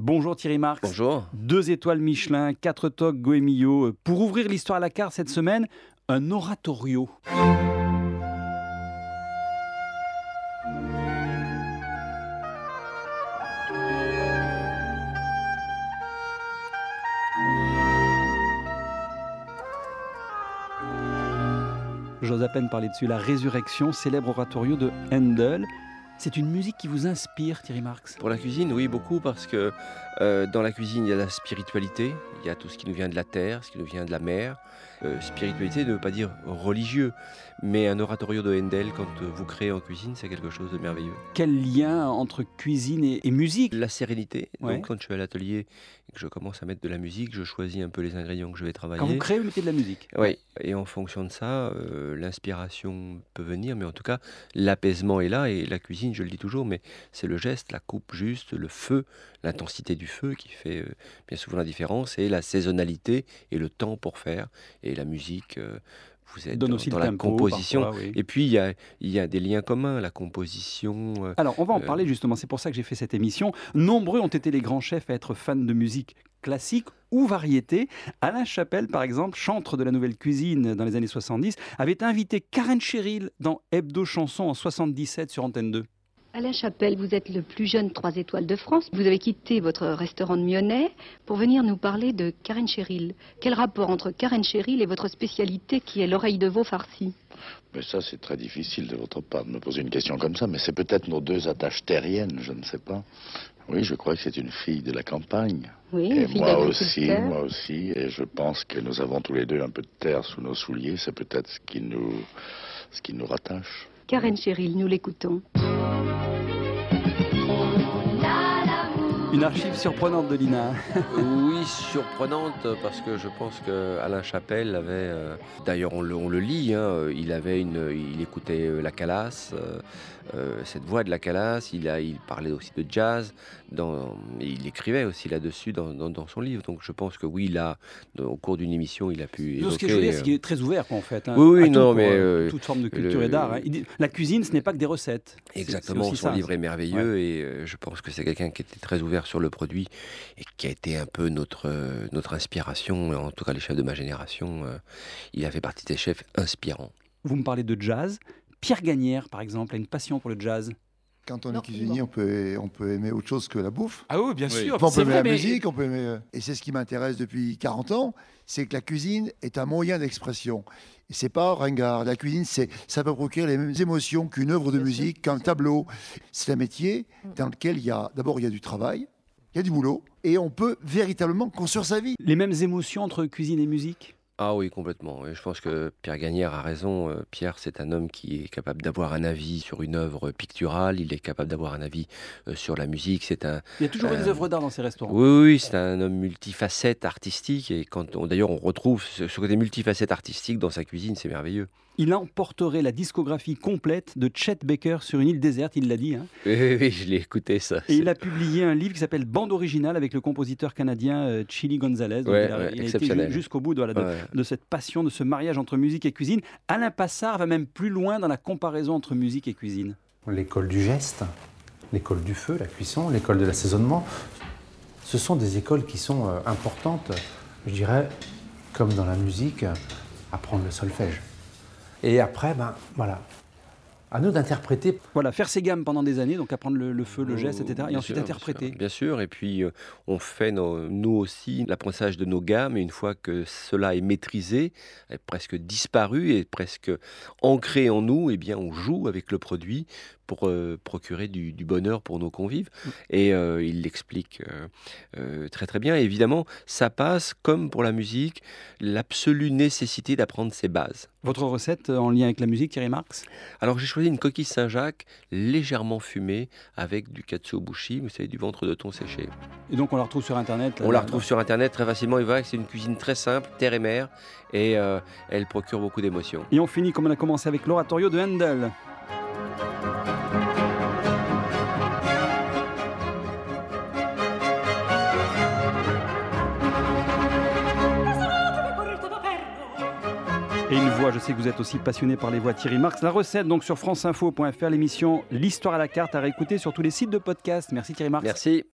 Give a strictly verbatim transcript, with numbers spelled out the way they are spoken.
Bonjour Thierry Marx. Bonjour. Deux étoiles Michelin, quatre toques Goemio. Pour ouvrir l'histoire à la carte cette semaine, un oratorio. J'ose à peine parler dessus. La Résurrection, célèbre oratorio de Handel. C'est une musique qui vous inspire, Thierry Marx? Pour la cuisine, oui, beaucoup, parce que euh, dans la cuisine, il y a la spiritualité, il y a tout ce qui nous vient de la terre, ce qui nous vient de la mer. Euh, spiritualité ne veut pas dire religieux, mais un oratorio de Handel, quand euh, vous créez en cuisine, c'est quelque chose de merveilleux. Quel lien entre cuisine et, et musique? La sérénité. Ouais. Donc, quand je suis à l'atelier et que je commence à mettre de la musique, je choisis un peu les ingrédients que je vais travailler. Quand vous créez, vous mettez de la musique? Oui, et en fonction de ça, euh, l'inspiration peut venir, mais en tout cas, l'apaisement est là, et la cuisine, je le dis toujours, mais c'est le geste, la coupe juste, le feu, l'intensité du feu qui fait euh, bien souvent la différence, et la saisonnalité et le temps pour faire, et la musique, euh, vous êtes Donne dans, aussi dans le la tempo, composition, parfois, oui. et puis il y a, il y a des liens communs, la composition. euh, Alors, on va en euh, parler justement, c'est pour ça que j'ai fait cette émission. Nombreux ont été les grands chefs à être fans de musique classique ou variété. Alain Chapelle, par exemple, chantre de la nouvelle cuisine dans les années soixante-dix, avait invité Karen Cheryl dans Hebdo Chanson en soixante-dix-sept sur Antenne deux. Alain Chapelle, vous êtes le plus jeune trois étoiles de France. Vous avez quitté votre restaurant de Myonnais pour venir nous parler de Karen Cheryl. Quel rapport entre Karen Cheryl et votre spécialité qui est l'oreille de veau farcie? Mais ça, c'est très difficile de votre part de me poser une question comme ça, mais c'est peut-être nos deux attaches terriennes, je ne sais pas. Oui, je crois que c'est une fille de la campagne. Oui, et une fille moi aussi, d'agriculteur. moi aussi, et je pense que nous avons tous les deux un peu de terre sous nos souliers, c'est peut-être ce qui nous, ce qui nous rattache. Karen Cheryl, nous l'écoutons. Une archive surprenante de Lina. Oui, surprenante, parce que je pense que Alain Chapelle avait, euh, d'ailleurs on le, on le lit, hein, il avait une, il écoutait euh, la Calas, euh, euh, cette voix de la Calas, il a, il parlait aussi de jazz, dans, et il écrivait aussi là-dessus dans, dans, dans son livre. Donc je pense que oui, là, au cours d'une émission, il a pu évoquer. Ce que je veux dire, c'est qu'il est très ouvert, quoi, en fait. Hein, Oui, oui, à tout, non, pour, mais euh, euh, toute forme de culture le- et d'art. Hein. Il dit, la cuisine, ce n'est pas que des recettes. C'est- Exactement, c'est aussi son ça. livre est merveilleux, et euh, je pense que c'est quelqu'un qui était très ouvert sur le produit et qui a été un peu notre, euh, notre inspiration, en tout cas les chefs de ma génération. euh, il a fait partie des chefs inspirants. Vous me parlez de jazz. Pierre Gagnère, par exemple, a une passion pour le jazz. Quand on Non, est cuisinier, on peut, on peut aimer autre chose que la bouffe. Ah oui, bien sûr. Enfin, on peut C'est aimer vrai, la mais- musique, on peut aimer... euh, Et c'est ce qui m'intéresse depuis quarante ans, c'est que la cuisine est un moyen d'expression. Et c'est pas ringard. La cuisine, c'est, ça peut procurer les mêmes émotions qu'une œuvre de musique, qu'un tableau. C'est un métier dans lequel il y a, d'abord, il y a du travail, il y a du boulot, et on peut véritablement construire sa vie. Les mêmes émotions entre cuisine et musique? Ah oui, complètement. Et je pense que Pierre Gagnère a raison. Euh, Pierre, c'est un homme qui est capable d'avoir un avis sur une œuvre picturale, il est capable d'avoir un avis euh, sur la musique. C'est un, Il y a toujours eu des Euh, œuvres d'art dans ces restaurants. Oui, oui, oui, c'est un homme multifacette artistique, et quand on, d'ailleurs on retrouve ce, ce côté multifacette artistique dans sa cuisine, c'est merveilleux. Il emporterait la discographie complète de Chet Baker sur une île déserte, il l'a dit. Hein. Oui, oui, oui, je l'ai écouté ça. Et il a publié un livre qui s'appelle Bande originale avec le compositeur canadien euh, Chili Gonzalez. Donc Ouais, il a, ouais, il a été exceptionnel. ju- jusqu'au bout de, voilà, de- Ouais. de cette passion, de ce mariage entre musique et cuisine. Alain Passard va même plus loin dans la comparaison entre musique et cuisine. L'école du geste, l'école du feu, la cuisson, l'école de l'assaisonnement, ce sont des écoles qui sont euh, importantes, je dirais, comme dans la musique, apprendre le solfège. Et après, ben voilà, à nous d'interpréter. Voilà, faire ses gammes pendant des années, donc apprendre le, le feu, le geste, et cetera. Et Bien ensuite sûr, interpréter. Bien sûr, bien sûr. Et puis euh, on fait nos- nous aussi l'apprentissage de nos gammes, et une fois que cela est maîtrisé, est presque disparu et presque ancré en nous, eh bien on joue avec le produit pour euh, procurer du, du bonheur pour nos convives. Et euh, il l'explique euh, euh, très très bien. Et évidemment, ça passe, comme pour la musique, l'absolue nécessité d'apprendre ses bases. Votre recette euh, en lien avec la musique, Thierry Marx? Alors j'ai choisi une coquille Saint-Jacques légèrement fumée avec du katsuobushi, vous savez, du ventre de thon séché. Et donc on la retrouve sur Internet. On la retrouve sur Internet très facilement, et voilà que c'est une cuisine très simple, terre et mer, et euh, elle procure beaucoup d'émotions. Et on finit comme on a commencé avec l'oratorio de Handel. Et une voix, je sais que vous êtes aussi passionné par les voix, Thierry Marx. La recette donc sur franceinfo point f r, l'émission L'Histoire à la carte à réécouter sur tous les sites de podcast. Merci Thierry Marx. Merci.